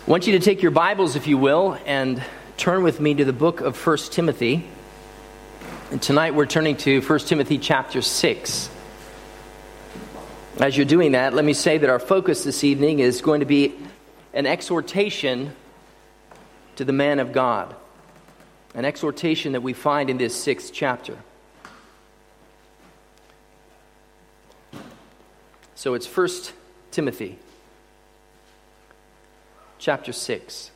I want you to take your Bibles, if you will, and turn with me to the book of 1 Timothy. And tonight we're turning to 1 Timothy chapter 6. As you're doing that, let me say that our focus this evening is going to be an exhortation to the man of God. An exhortation that we find in this 6th chapter. So it's 1 Timothy chapter 6.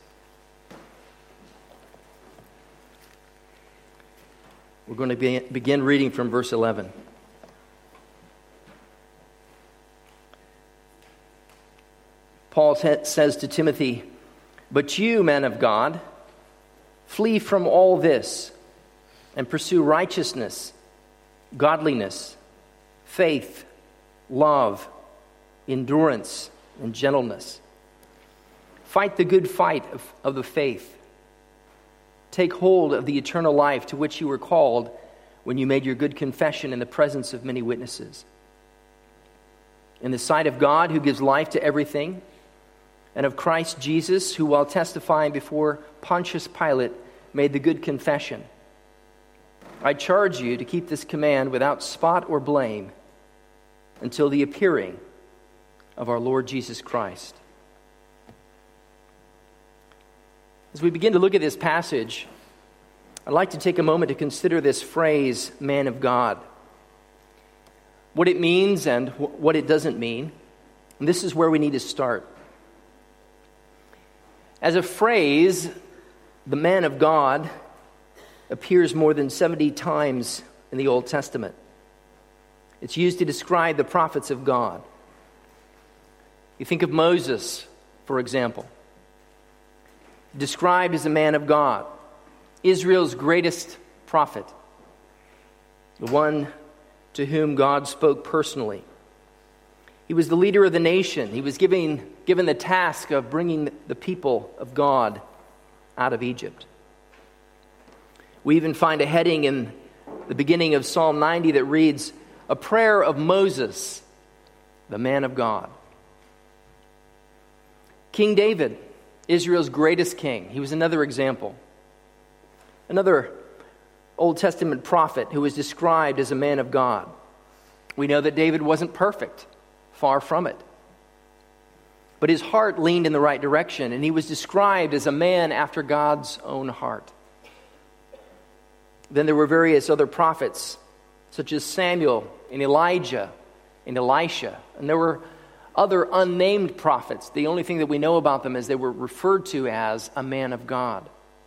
We're going to begin reading from verse 11. Paul says to Timothy, "But you, man of God, flee from all this and pursue righteousness, godliness, faith, love, endurance, and gentleness. Fight the good fight of the faith. Take hold of the eternal life to which you were called when you made your good confession in the presence of many witnesses. In the sight of God, who gives life to everything, and of Christ Jesus, who while testifying before Pontius Pilate made the good confession, I charge you to keep this command without spot or blame until the appearing of our Lord Jesus Christ." As we begin to look at this passage, I'd like to take a moment to consider this phrase, man of God. What it means and what it doesn't mean. And this is where we need to start. As a phrase, the man of God appears more than 70 times in the Old Testament. It's used to describe the prophets of God. You think of Moses, for example. Described as a man of God, Israel's greatest prophet, the one to whom God spoke personally. He was the leader of the nation. He was given the task of bringing the people of God out of Egypt. We even find a heading in the beginning of Psalm 90 that reads, "A prayer of Moses, the man of God." King David, Israel's greatest king. He was another example. Another Old Testament prophet who was described as a man of God. We know that David wasn't perfect, far from it. But his heart leaned in the right direction, and he was described as a man after God's own heart. Then there were various other prophets, such as Samuel and Elijah and Elisha. And there were other unnamed prophets. The only thing that we know about them is they were referred to as a man of God.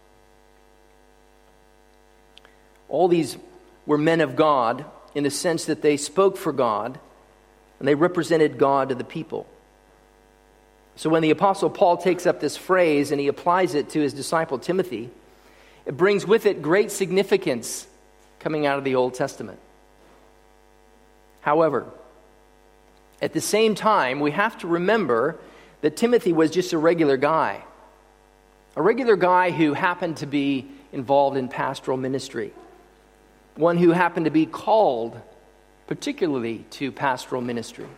All these were men of God in the sense that they spoke for God and they represented God to the people. So when the Apostle Paul takes up this phrase and he applies it to his disciple Timothy, it brings with it great significance coming out of the Old Testament. However, at the same time, we have to remember that Timothy was just a regular guy. A regular guy who happened to be involved in pastoral ministry. One who happened to be called particularly to pastoral ministry.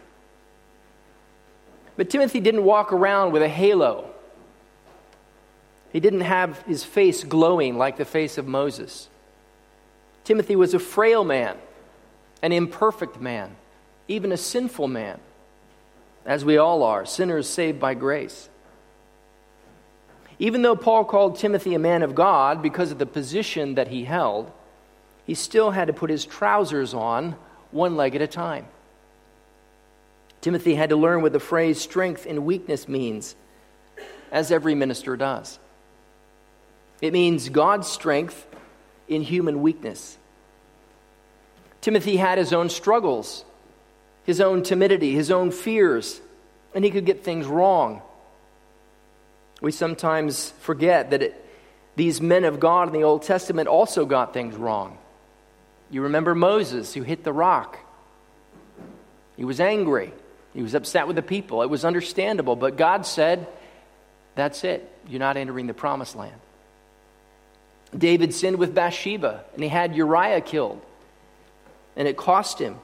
But Timothy didn't walk around with a halo. He didn't have his face glowing like the face of Moses. Timothy was a frail man, an imperfect man, even a sinful man, as we all are, sinners saved by grace. Even though Paul called Timothy a man of God because of the position that he held, he still had to put his trousers on one leg at a time. Timothy had to learn what the phrase strength in weakness means, as every minister does. It means God's strength in human weakness. Timothy had his own struggles, his own timidity, his own fears, and he could get things wrong. We sometimes forget that these men of God in the Old Testament also got things wrong. You remember Moses, who hit the rock. He was angry. He was upset with the people. It was understandable, but God said, that's it. You're not entering the promised land. David sinned with Bathsheba, and he had Uriah killed, and it cost him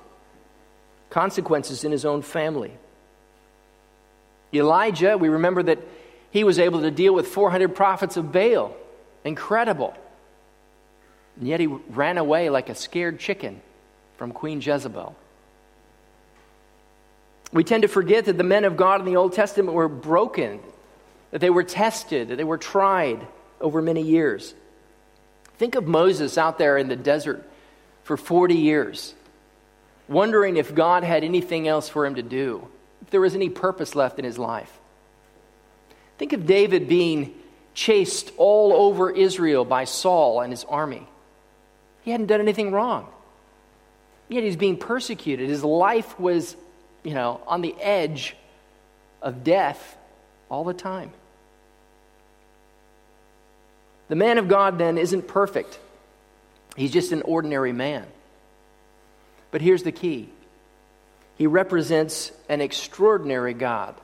consequences in his own family. Elijah, we remember that He was able to deal with 400 prophets of Baal. Incredible. And yet he ran away like a scared chicken from Queen Jezebel. We tend to forget that the men of God in the Old Testament were broken, that they were tested, that they were tried over many years. Think of Moses out there in the desert for 40 years, wondering if God had anything else for him to do, if there was any purpose left in his life. Think of David being chased all over Israel by Saul and his army. He hadn't done anything wrong. Yet he's being persecuted. His life was, on the edge of death all the time. The man of God then isn't perfect. He's just an ordinary man. But here's the key. He represents an extraordinary God.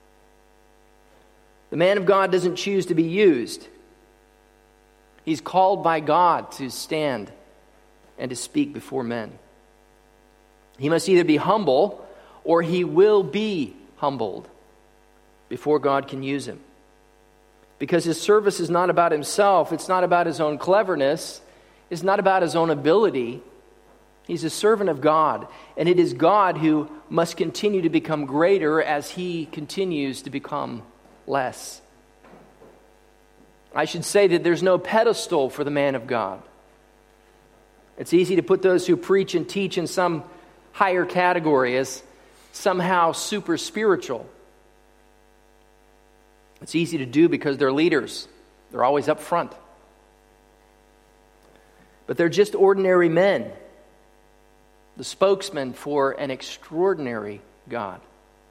The man of God doesn't choose to be used. He's called by God to stand and to speak before men. He must either be humble or he will be humbled before God can use him. Because his service is not about himself. It's not about his own cleverness. It's not about his own ability. He's a servant of God. And it is God who must continue to become greater as he continues to become less. I should say that there's no pedestal for the man of God. It's easy to put those who preach and teach in some higher category as somehow super spiritual. It's easy to do because they're leaders. They're always up front. But they're just ordinary men, the spokesman for an extraordinary God.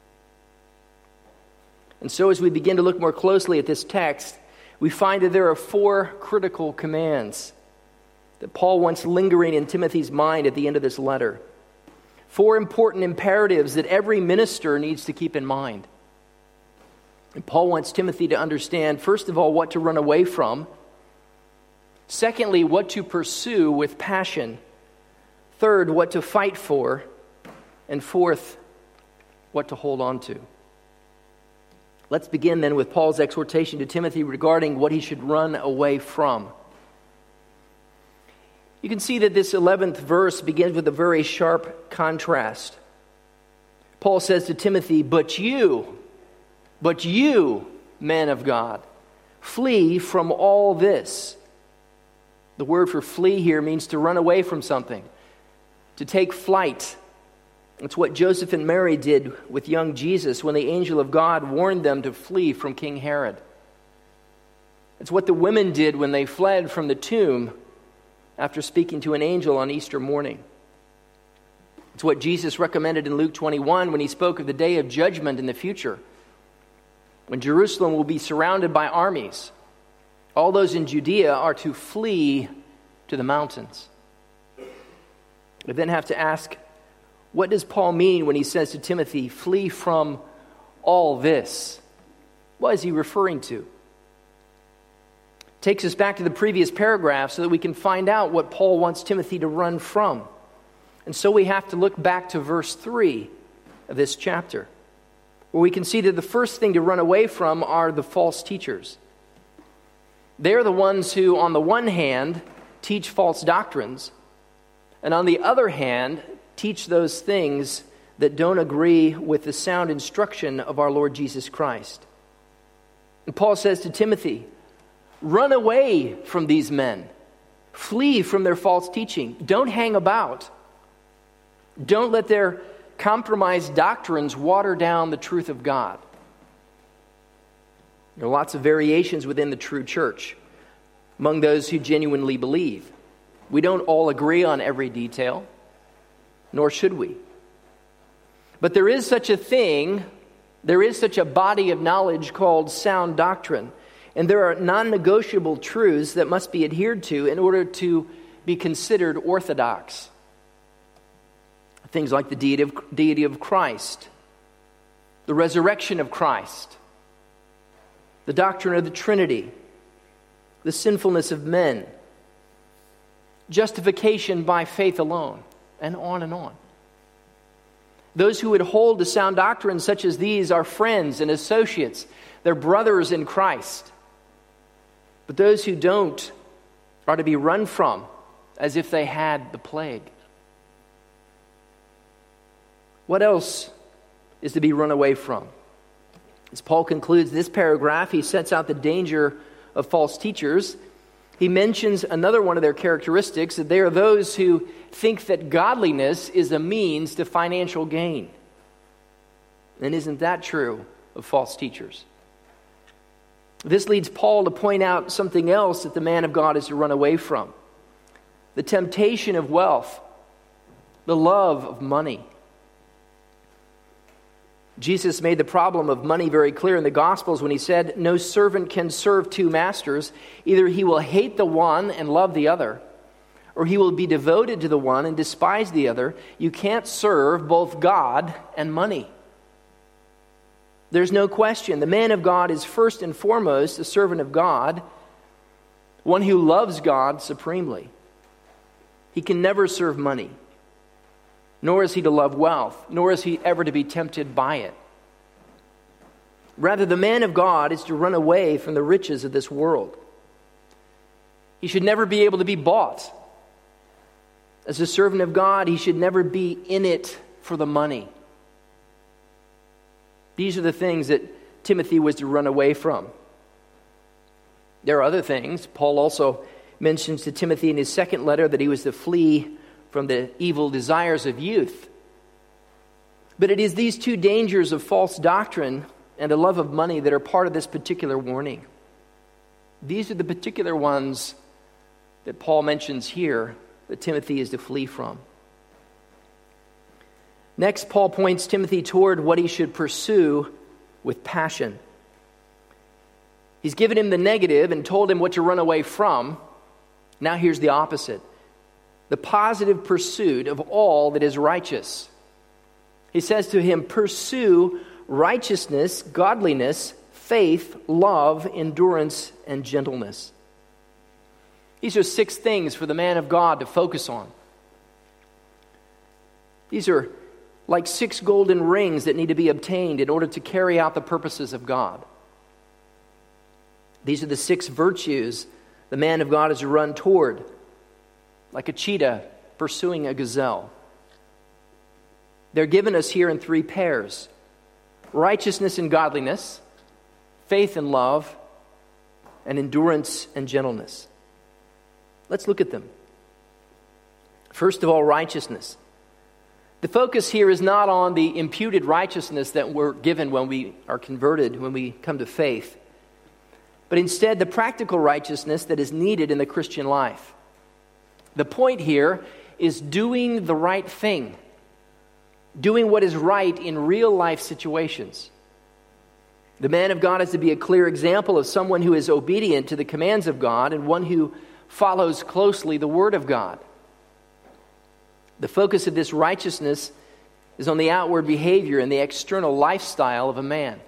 And so as we begin to look more closely at this text, we find that there are 4 critical commands that Paul wants lingering in Timothy's mind at the end of this letter. 4 important imperatives that every minister needs to keep in mind. And Paul wants Timothy to understand, first of all, what to run away from. Secondly, what to pursue with passion. Third, what to fight for. And fourth, what to hold on to. Let's begin then with Paul's exhortation to Timothy regarding what he should run away from. You can see that this 11th verse begins with a very sharp contrast. Paul says to Timothy, but you, man of God, flee from all this. The word for flee here means to run away from something, to take flight. It's what Joseph and Mary did with young Jesus when the angel of God warned them to flee from King Herod. It's what the women did when they fled from the tomb after speaking to an angel on Easter morning. It's what Jesus recommended in Luke 21 when he spoke of the day of judgment in the future, when Jerusalem will be surrounded by armies. All those in Judea are to flee to the mountains. We then have to ask, what does Paul mean when he says to Timothy, flee from all this? What is he referring to? Takes us back to the previous paragraph so that we can find out what Paul wants Timothy to run from. And so we have to look back to verse 3 of this chapter, where we can see that the first thing to run away from are the false teachers. They're the ones who, on the one hand, teach false doctrines, and on the other hand, teach those things that don't agree with the sound instruction of our Lord Jesus Christ. And Paul says to Timothy, run away from these men. Flee from their false teaching. Don't hang about. Don't let their compromised doctrines water down the truth of God. There are lots of variations within the true church among those who genuinely believe. We don't all agree on every detail, nor should we. But there is such a thing, there is such a body of knowledge called sound doctrine, and there are non-negotiable truths that must be adhered to in order to be considered orthodox. Things like the deity of Christ, the resurrection of Christ, the doctrine of the Trinity, the sinfulness of men, justification by faith alone, and on and on. Those who would hold to sound doctrines such as these are friends and associates They're brothers in Christ. But those who don't are to be run from as if they had the plague. What else is to be run away from? As Paul concludes this paragraph, he sets out the danger of false teachers. He mentions another one of their characteristics, that they are those who think that godliness is a means to financial gain. And isn't that true of false teachers? This leads Paul to point out something else that the man of God is to run away from. The temptation of wealth, the love of money. Jesus made the problem of money very clear in the Gospels when he said, "No servant can serve two masters. Either he will hate the one and love the other, or he will be devoted to the one and despise the other. You can't serve both God and money." There's no question. The man of God is first and foremost a servant of God, one who loves God supremely. He can never serve money, nor is he to love wealth, nor is he ever to be tempted by it. Rather, the man of God is to run away from the riches of this world. He should never be able to be bought. As a servant of God, he should never be in it for the money. These are the things that Timothy was to run away from. There are other things. Paul also mentions to Timothy in his second letter that he was to flee from the evil desires of youth. But it is these two dangers of false doctrine and the love of money that are part of this particular warning. These are the particular ones that Paul mentions here that Timothy is to flee from. Next, Paul points Timothy toward what he should pursue with passion. He's given him the negative and told him what to run away from. Now here's the opposite: the positive pursuit of all that is righteous. He says to him, pursue righteousness, godliness, faith, love, endurance, and gentleness. These are 6 things for the man of God to focus on. These are like 6 golden rings that need to be obtained in order to carry out the purposes of God. These are the 6 virtues the man of God is to run toward, like a cheetah pursuing a gazelle. They're given us here in 3 pairs: righteousness and godliness, faith and love, and endurance and gentleness. Let's look at them. First of all, righteousness. The focus here is not on the imputed righteousness that we're given when we are converted, when we come to faith, but instead the practical righteousness that is needed in the Christian life. The point here is doing the right thing, doing what is right in real life situations. The man of God is to be a clear example of someone who is obedient to the commands of God and one who follows closely the Word of God. The focus of this righteousness is on the outward behavior and the external lifestyle of a man.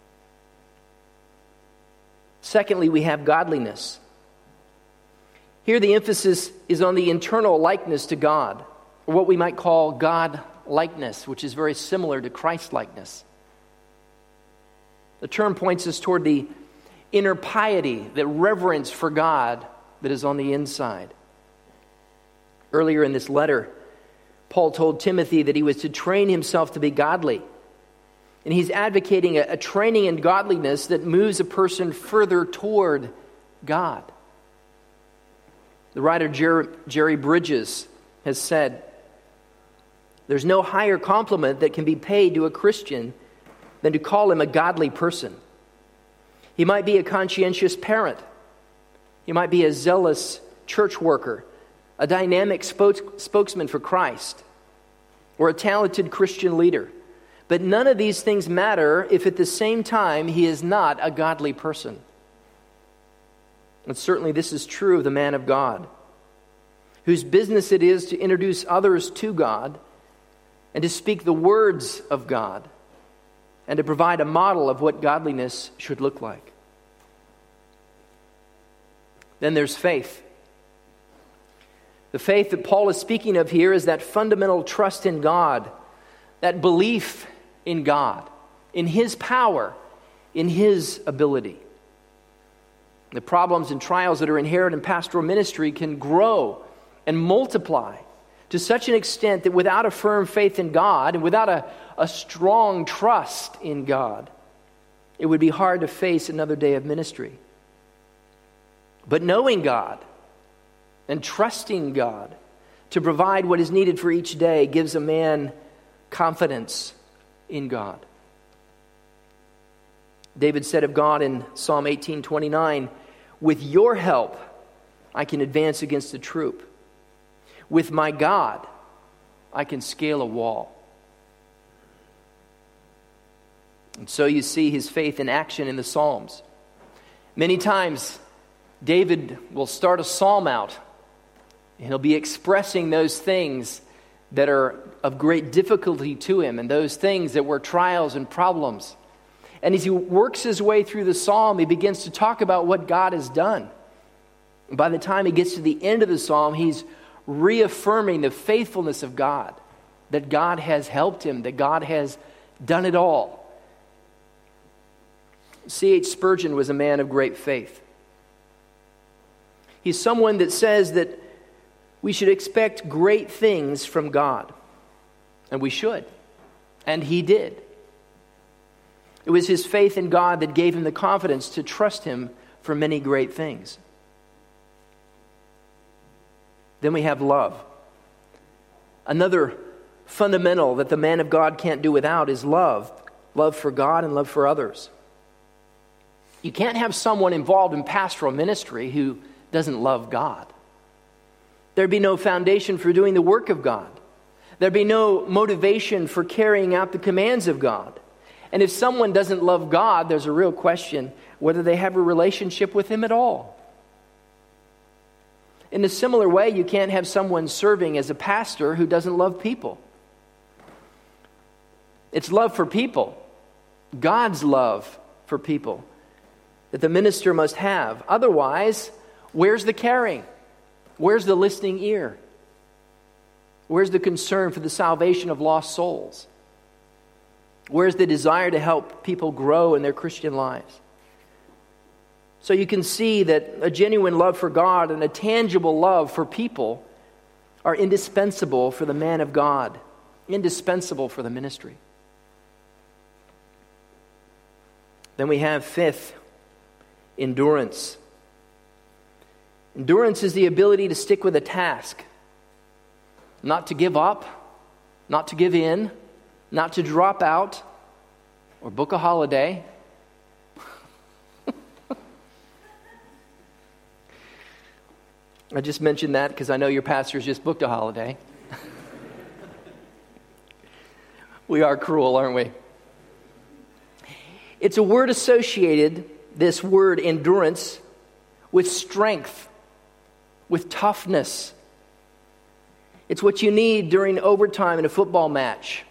Secondly, we have godliness. Here the emphasis is on the internal likeness to God, or what we might call God-likeness, which is very similar to Christ-likeness. The term points us toward the inner piety, the reverence for God that is on the inside. Earlier in this letter, Paul told Timothy that he was to train himself to be godly. And he's advocating a training in godliness that moves a person further toward God. The writer Jerry Bridges has said, "There's no higher compliment that can be paid to a Christian than to call him a godly person. He might be a conscientious parent. He might be a zealous church worker, a dynamic spokesman for Christ, or a talented Christian leader. But none of these things matter if at the same time he is not a godly person." And certainly this is true of the man of God, whose business it is to introduce others to God and to speak the words of God and to provide a model of what godliness should look like. Then there's faith. The faith that Paul is speaking of here is that fundamental trust in God, that belief in God, in His power, in his ability. The problems and trials that are inherent in pastoral ministry can grow and multiply to such an extent that without a firm faith in God and without a strong trust in God, it would be hard to face another day of ministry. But knowing God and trusting God to provide what is needed for each day gives a man confidence in God. David said of God in Psalm 18:29, "With your help, I can advance against a troop. With my God, I can scale a wall." And so you see his faith in action in the Psalms. Many times, David will start a psalm out, and he'll be expressing those things that are of great difficulty to him, and those things that were trials and problems. And as he works his way through the psalm, he begins to talk about what God has done. And by the time he gets to the end of the psalm, he's reaffirming the faithfulness of God, that God has helped him, that God has done it all. C.H. Spurgeon was a man of great faith. He's someone that says that we should expect great things from God. And we should. And he did. It was his faith in God that gave him the confidence to trust him for many great things. Then we have love. Another fundamental that the man of God can't do without is love. Love for God and love for others. You can't have someone involved in pastoral ministry who doesn't love God. There'd be no foundation for doing the work of God. There'd be no motivation for carrying out the commands of God. And if someone doesn't love God, there's a real question whether they have a relationship with Him at all. In a similar way, you can't have someone serving as a pastor who doesn't love people. It's love for people, God's love for people, that the minister must have. Otherwise, where's the caring? Where's the listening ear? Where's the concern for the salvation of lost souls? Where's the desire to help people grow in their Christian lives? So you can see that a genuine love for God and a tangible love for people are indispensable for the man of God, indispensable for the ministry. Then we have fifth, endurance. Endurance is the ability to stick with a task, not to give up, not to give in, not to drop out or book a holiday. I just mentioned that because I know your pastor's just booked a holiday. We are cruel, aren't we? It's a word associated, this word endurance, with strength, with toughness. It's what you need during overtime in a football match.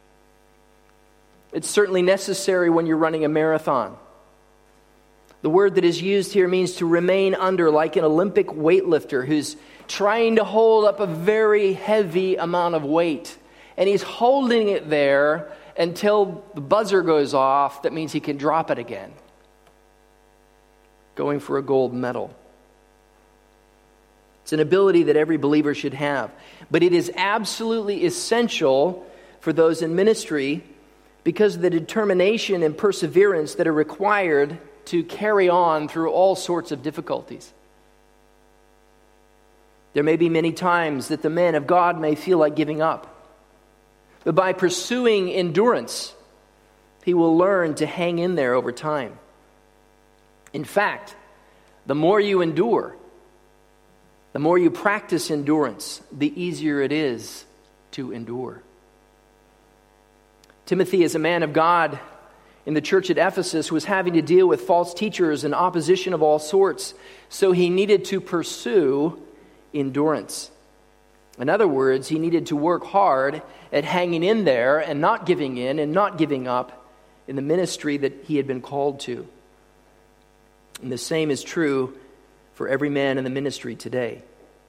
It's certainly necessary when you're running a marathon. The word that is used here means to remain under, like an Olympic weightlifter who's trying to hold up a very heavy amount of weight. And he's holding it there until the buzzer goes off. That means he can drop it again. Going for a gold medal. It's an ability that every believer should have. But it is absolutely essential for those in ministry because of the determination and perseverance that are required to carry on through all sorts of difficulties. There may be many times that the man of God may feel like giving up. But by pursuing endurance, he will learn to hang in there over time. In fact, the more you endure, the more you practice endurance, the easier it is to endure. Timothy, as a man of God in the church at Ephesus, was having to deal with false teachers and opposition of all sorts, so he needed to pursue endurance. In other words, he needed to work hard at hanging in there and not giving in and not giving up in the ministry that he had been called to. And the same is true for every man in the ministry today.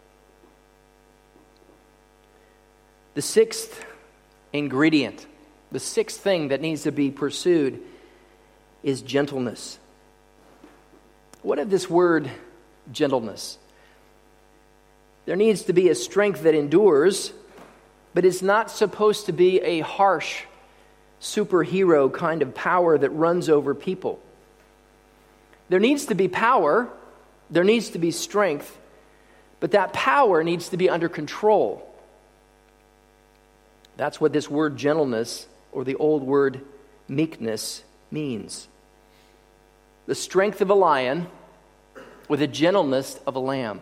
The sixth ingredient, the sixth thing that needs to be pursued is gentleness. What of this word gentleness? There needs to be a strength that endures, but it's not supposed to be a harsh superhero kind of power that runs over people. There needs to be power, there needs to be strength, but that power needs to be under control. That's what this word gentleness, or the old word meekness, means. The strength of a lion with the gentleness of a lamb.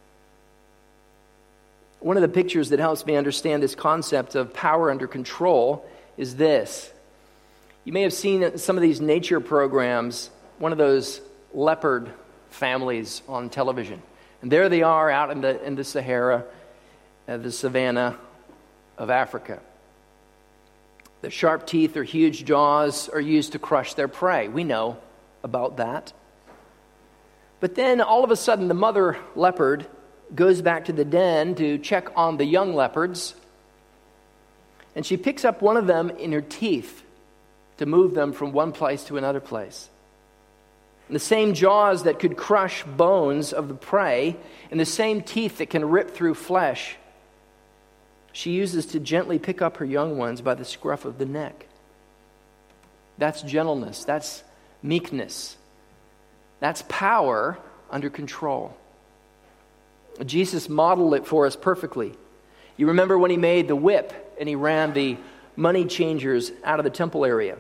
One of the pictures that helps me understand this concept of power under control is this. You may have seen some of these nature programs, one of those leopard families on television. And there they are out in the Sahara, the savanna of Africa. The sharp teeth or huge jaws are used to crush their prey. We know about that. But then all of a sudden the mother leopard goes back to the den to check on the young leopards, and she picks up one of them in her teeth to move them from one place to another place. And the same jaws that could crush bones of the prey and the same teeth that can rip through flesh, she uses to gently pick up her young ones by the scruff of the neck. That's gentleness. That's meekness. That's power under control. Jesus modeled it for us perfectly. You remember when he made the whip and he ran the money changers out of the temple area?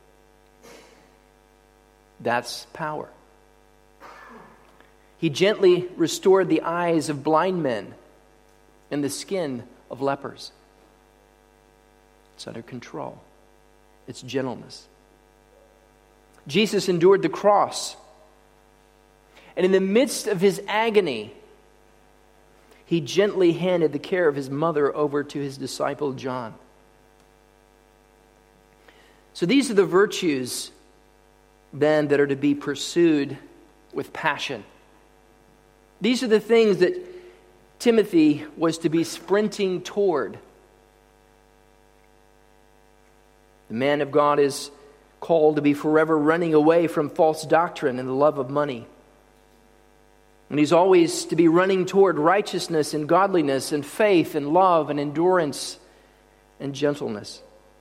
That's power. He gently restored the eyes of blind men and the skin of lepers. It's under control. It's gentleness. Jesus endured the cross. And in the midst of his agony, he gently handed the care of his mother over to his disciple John. So these are the virtues then that are to be pursued with passion. These are the things that Timothy was to be sprinting toward. The man of God is called to be forever running away from false doctrine and the love of money. And he's always to be running toward righteousness and godliness and faith and love and endurance and gentleness.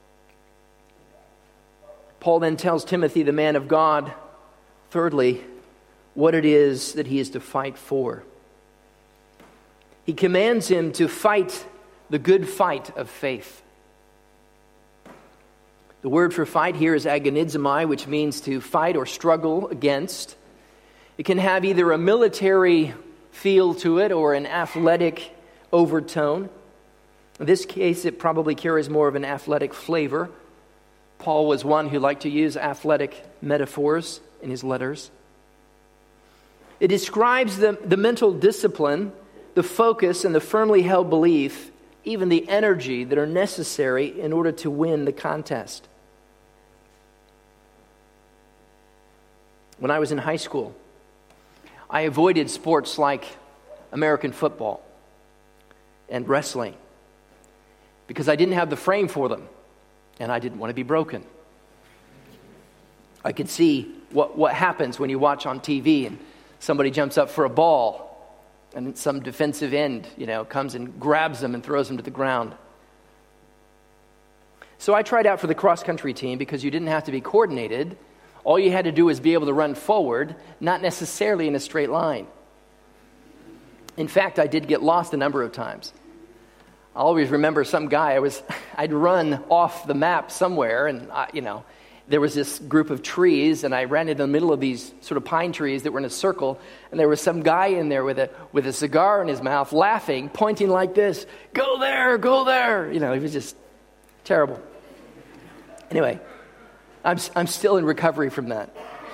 Paul then tells Timothy, the man of God, thirdly, what it is that he is to fight for. He commands him to fight the good fight of faith. The word for fight here is agonizomai, which means to fight or struggle against. It can have either a military feel to it or an athletic overtone. In this case, it probably carries more of an athletic flavor. Paul was one who liked to use athletic metaphors in his letters. It describes the mental discipline, the focus, and the firmly held belief, even the energy that are necessary in order to win the contest. When I was in high school, I avoided sports like American football and wrestling because I didn't have the frame for them and I didn't want to be broken. I could see what happens when you watch on TV and somebody jumps up for a ball and some defensive end, comes and grabs them and throws them to the ground. So I tried out for the cross-country team because you didn't have to be coordinated. All you had to do was be able to run forward, not necessarily in a straight line. In fact, I did get lost a number of times. I always remember some guy, I'd run off the map somewhere, and there was this group of trees, and I ran in the middle of these sort of pine trees that were in a circle, and there was some guy in there with a cigar in his mouth, laughing, pointing like this, "Go there, go there." He was just terrible. Anyway, I'm still in recovery from that.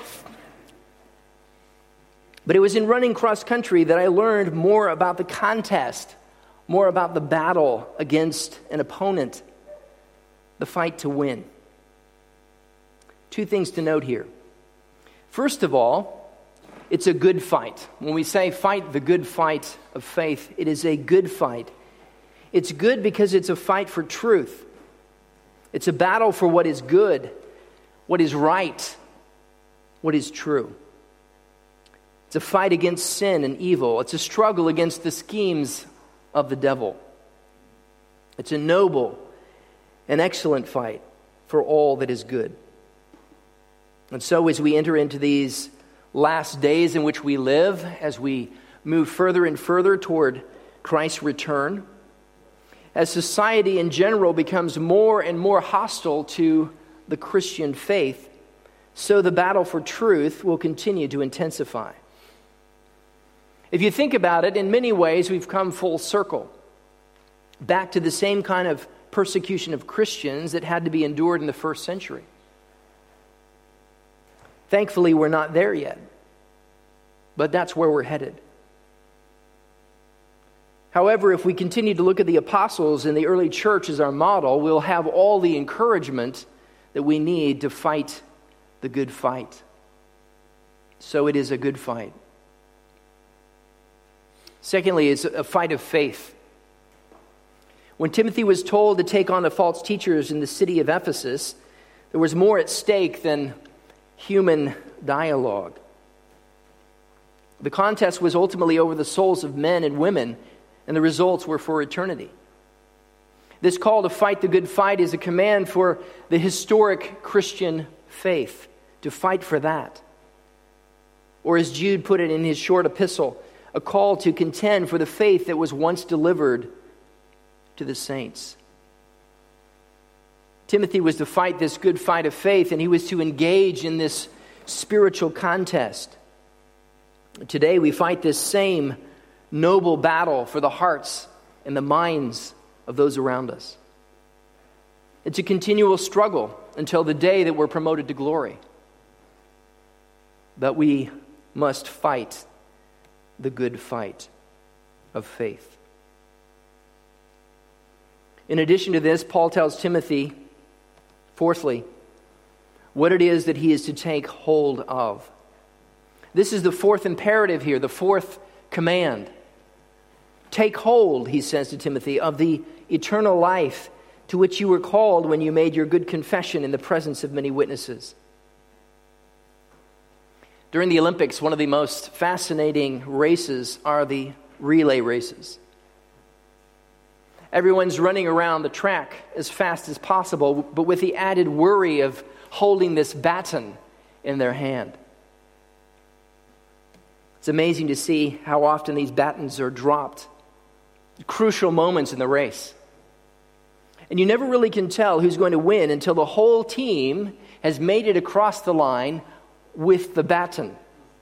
But it was in running cross country that I learned more about the contest, more about the battle against an opponent, the fight to win. Two things to note here. First of all, it's a good fight. When we say fight the good fight of faith, it is a good fight. It's good because it's a fight for truth. It's a battle for what is good, what is right, what is true. It's a fight against sin and evil. It's a struggle against the schemes of the devil. It's a noble and excellent fight for all that is good. And so as we enter into these last days in which we live, as we move further and further toward Christ's return, as society in general becomes more and more hostile to the Christian faith, so the battle for truth will continue to intensify. If you think about it, in many ways we've come full circle, back to the same kind of persecution of Christians that had to be endured in the first century. Thankfully, we're not there yet, but that's where we're headed. However, if we continue to look at the apostles and the early church as our model, we'll have all the encouragement that we need to fight the good fight. So it is a good fight. Secondly, it's a fight of faith. When Timothy was told to take on the false teachers in the city of Ephesus, there was more at stake than human dialogue. The contest was ultimately over the souls of men and women, and the results were for eternity. This call to fight the good fight is a command for the historic Christian faith, to fight for that. Or as Jude put it in his short epistle, a call to contend for the faith that was once delivered to the saints. Timothy was to fight this good fight of faith, and he was to engage in this spiritual contest. Today we fight this same noble battle for the hearts and the minds of those around us. It's a continual struggle until the day that we're promoted to glory. But we must fight the good fight of faith. In addition to this, Paul tells Timothy, fourthly, what it is that he is to take hold of. This is the fourth imperative here, the fourth command. Take hold, he says to Timothy, of the eternal life to which you were called when you made your good confession in the presence of many witnesses. During the Olympics, one of the most fascinating races are the relay races. Everyone's running around the track as fast as possible, but with the added worry of holding this baton in their hand. It's amazing to see how often these batons are dropped. Crucial moments in the race. And you never really can tell who's going to win until the whole team has made it across the line with the baton.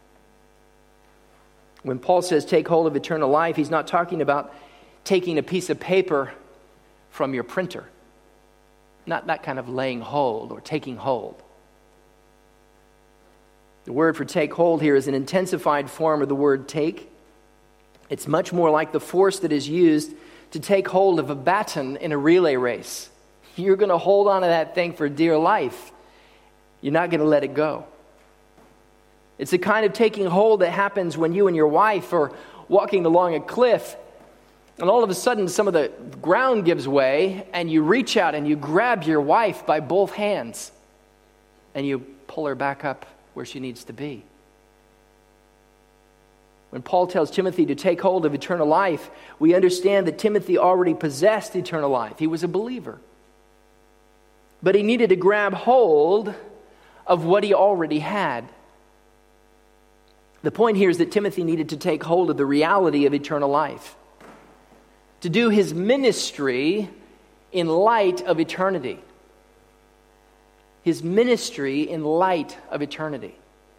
When Paul says take hold of eternal life, he's not talking about taking a piece of paper from your printer. Not that kind of laying hold or taking hold. The word for take hold here is an intensified form of the word take. It's much more like the force that is used to take hold of a baton in a relay race. You're going to hold on to that thing for dear life. You're not going to let it go. It's the kind of taking hold that happens when you and your wife are walking along a cliff, and all of a sudden some of the ground gives way, and you reach out and you grab your wife by both hands, and you pull her back up where she needs to be. When Paul tells Timothy to take hold of eternal life, we understand that Timothy already possessed eternal life. He was a believer. But he needed to grab hold of what he already had. The point here is that Timothy needed to take hold of the reality of eternal life, to do his ministry in light of eternity. His ministry in light of eternity.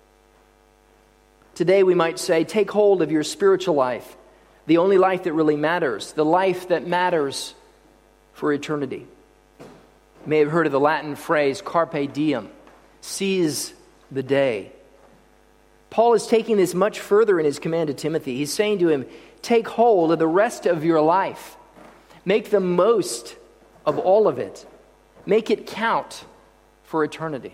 Today we might say, take hold of your spiritual life, the only life that really matters, the life that matters for eternity. You may have heard of the Latin phrase, carpe diem, seize the day. Paul is taking this much further in his command to Timothy. He's saying to him, take hold of the rest of your life. Make the most of all of it. Make it count for eternity.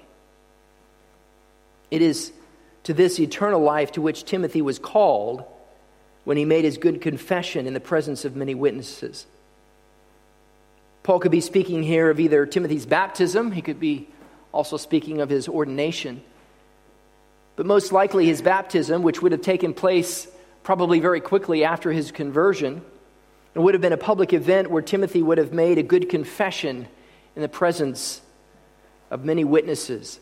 It is to this eternal life to which Timothy was called when he made his good confession in the presence of many witnesses. Paul could be speaking here of either Timothy's baptism, he could be also speaking of his ordination. But most likely his baptism, which would have taken place probably very quickly after his conversion, it would have been a public event where Timothy would have made a good confession in the presence of many witnesses.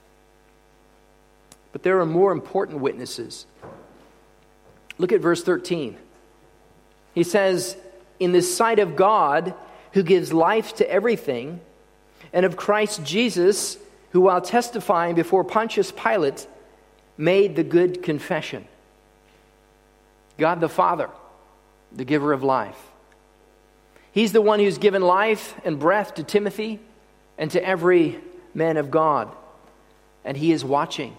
But there are more important witnesses. Look at verse 13. He says, "In the sight of God, who gives life to everything, and of Christ Jesus, who while testifying before Pontius Pilate, made the good confession." God the Father, the giver of life. He's the one who's given life and breath to Timothy and to every man of God. And he is watching.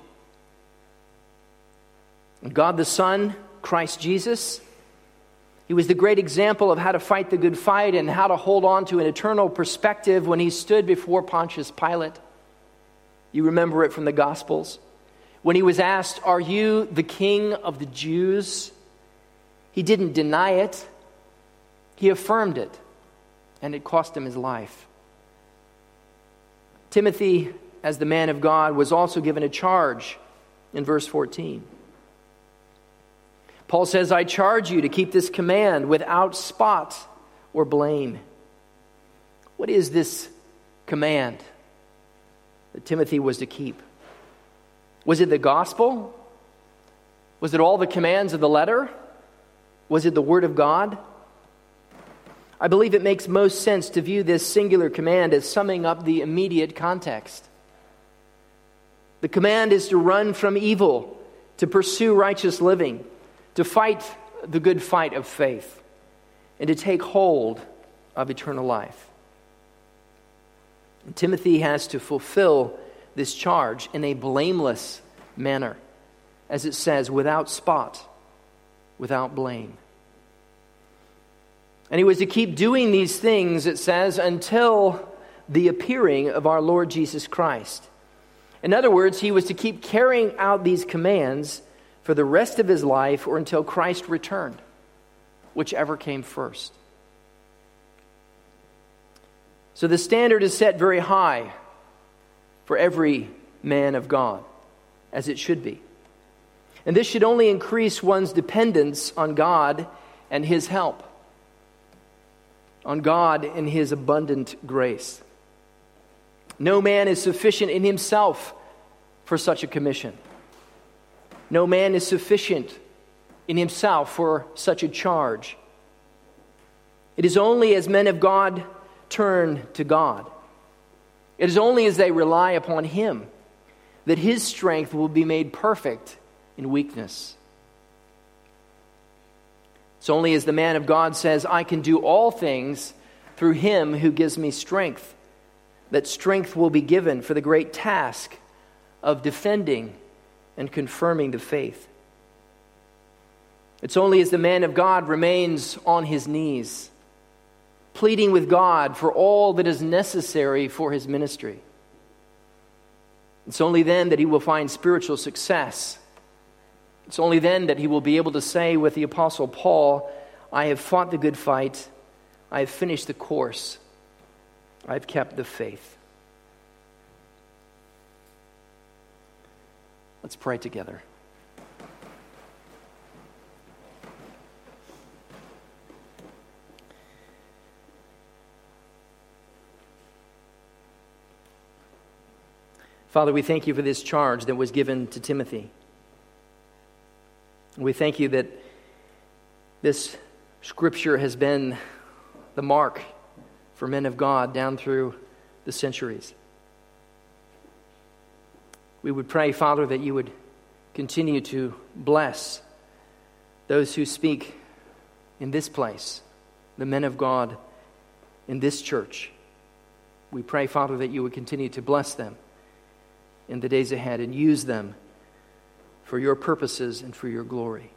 And God the Son, Christ Jesus, he was the great example of how to fight the good fight and how to hold on to an eternal perspective when he stood before Pontius Pilate. You remember it from the Gospels. When he was asked, "Are you the king of the Jews?" He didn't deny it. He affirmed it, and it cost him his life. Timothy, as the man of God, was also given a charge in verse 14. Paul says, "I charge you to keep this command without spot or blame." What is this command that Timothy was to keep? Was it the gospel? Was it all the commands of the letter? Was it the word of God? I believe it makes most sense to view this singular command as summing up the immediate context. The command is to run from evil, to pursue righteous living, to fight the good fight of faith, and to take hold of eternal life. And Timothy has to fulfill this charge in a blameless manner, as it says, without spot, without blame. And he was to keep doing these things, it says, until the appearing of our Lord Jesus Christ. In other words, he was to keep carrying out these commands for the rest of his life or until Christ returned, whichever came first. So the standard is set very high for every man of God, as it should be. And this should only increase one's dependence on God and his help, on God and his abundant grace. No man is sufficient in himself for such a commission. No man is sufficient in himself for such a charge. It is only as men of God turn to God, it is only as they rely upon him, that his strength will be made perfect in weakness. It's only as the man of God says, "I can do all things through him who gives me strength," that strength will be given for the great task of defending and confirming the faith. It's only as the man of God remains on his knees, pleading with God for all that is necessary for his ministry. It's only then that he will find spiritual success. It's only then that he will be able to say with the Apostle Paul, "I have fought the good fight, I have finished the course, I have kept the faith." Let's pray together. Father, we thank you for this charge that was given to Timothy. We thank you that this scripture has been the mark for men of God down through the centuries. We would pray, Father, that you would continue to bless those who speak in this place, the men of God in this church. We pray, Father, that you would continue to bless them in the days ahead and use them for your purposes and for your glory.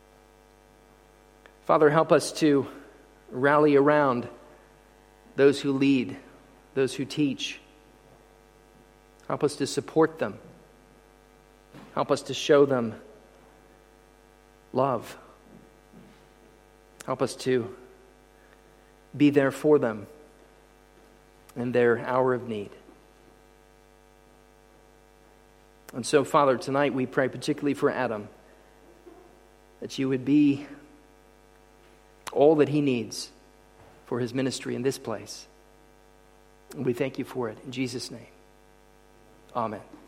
Father, help us to rally around those who lead, those who teach. Help us to support them. Help us to show them love. Help us to be there for them in their hour of need. And so, Father, tonight we pray particularly for Adam, that you would be all that he needs for his ministry in this place. And we thank you for it. In Jesus' name, amen.